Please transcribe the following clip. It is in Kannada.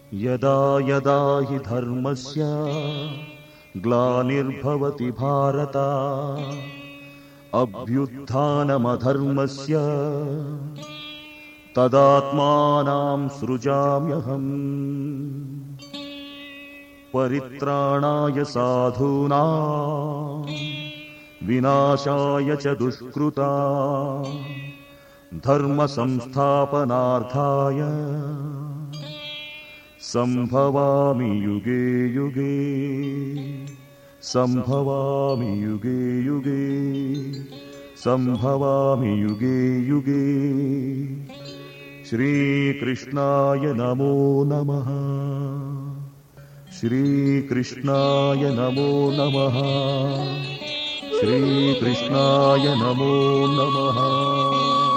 ಯದಾ ಯದಾ ಹಿ ಧರ್ಮಸ್ಯ ಗ್ಲಾನಿರ್ಭವತಿ ಭಾರತ ಅಭ್ಯುತ್ಥಾನಮಧರ್ಮಸ್ಯ ತದಾತ್ಮಾನಾಂ ಸೃಜಾಮ್ಯಹಂ. ಪರಿತ್ರಾಣಾಯ ಸಾಧೂನಾಂ ವಿನಾಶಾಯ ಚ ದುಷ್ಕೃತಾಂ ಧರ್ಮ ಸಂಸ್ಥಾಪನಾರ್ಥಾಯ ಸಂಭವಾಮಿ ಯುಗೇ ಯುಗೇ. ಸಂಭವಾಮಿ ಯುಗೇ ಯುಗೇ. ಸಂಭವಾಮಿ ಯುಗೇ ಯುಗೇ. ಶ್ರೀಕೃಷ್ಣಾಯ ನಮೋ ನಮಃ. ಶ್ರೀಕೃಷ್ಣಾಯ ನಮೋ ನಮಃ. ಶ್ರೀಕೃಷ್ಣಾಯ ನಮೋ ನಮಃ.